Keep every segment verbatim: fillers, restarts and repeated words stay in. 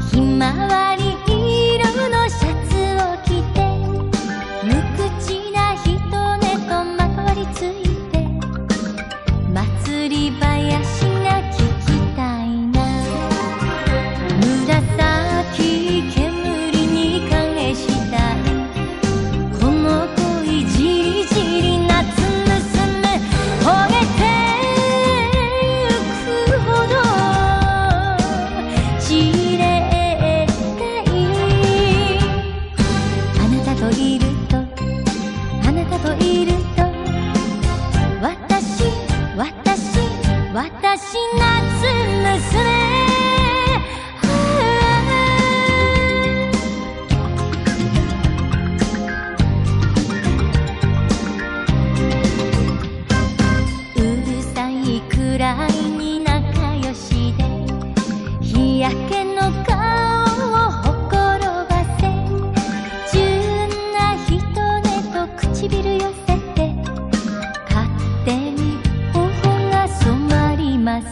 ひまわり色のシャツを着て、無口な人ねとまとわりついて、祭り林が聞きたいな。紫煙に影したいこの恋、じりじり夏娘焦げてゆくほど散れたい。あなたといるとあなたといると私私私夏娘。暗いに仲良しで日焼けの顔をほころばせ、純な人ねと唇寄せて、勝手に頬が染まります。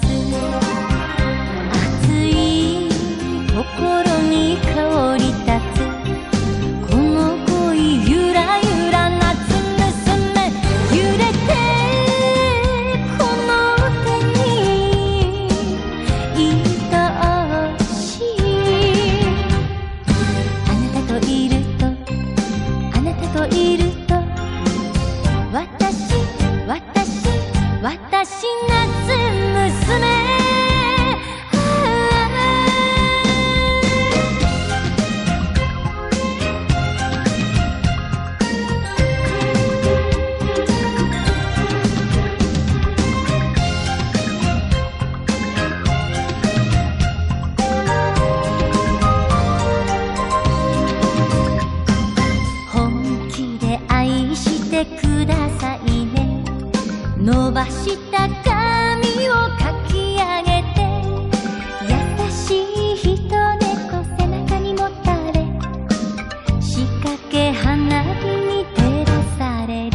熱い心に香り立つこの恋、ゆらゆら夏娘揺れて私夏娘。本気で愛してくださいね。伸ばした髪をかき上げて、優しい人猫背中にもたれ、仕掛け花火に照らされる。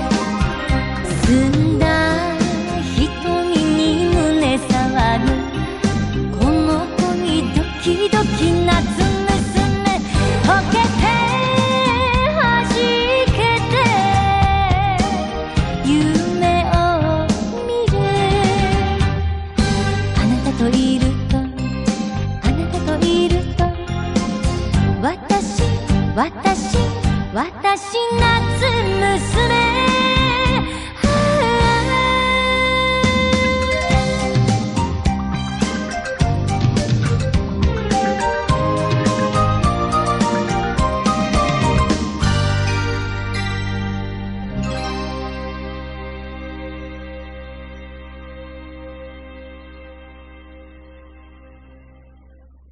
澄んだ瞳に胸触るこの子にドキドキ夏娘溶け